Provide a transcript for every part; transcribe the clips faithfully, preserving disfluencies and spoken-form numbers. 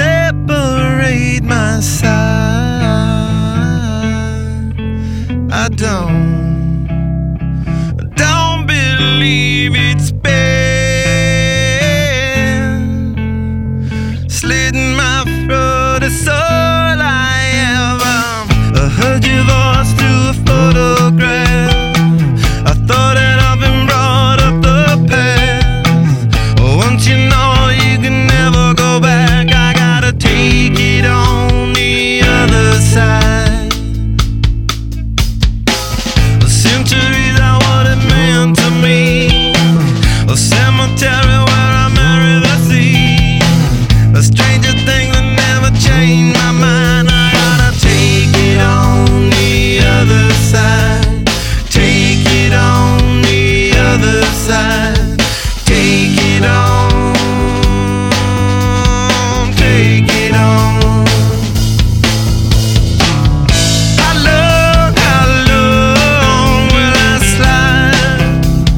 separate my side. I don't, I don't believe it's been slitting my throat. It's all I ever. I heard your voice through a photograph. I thought that I've been brought up the past. Once you know you can never go back, I gotta take it on the other side. The centuries are what it meant to me. A cemetery where I marry the sea. A stranger thing that never changed my mind. I gotta take it on the other side. Take it on the other side. Take it on. Take it on. How long, how long will I slide?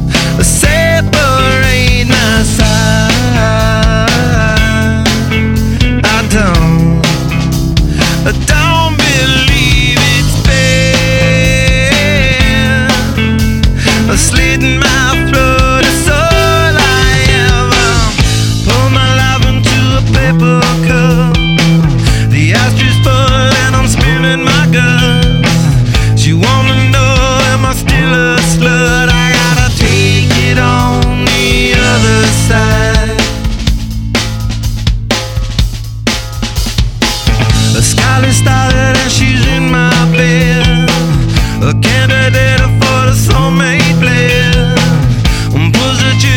Separate my side. I don't, I don't believe it's been slitting my throat. It's all I ever. Pour my life into a paper cup. The ashtay's full and I'm spilling my guts. She wanna know, am I still a slut? I gotta take it on the other side. A skyline started and she's in my bed. A candidate for the soulmate blend. Pulls the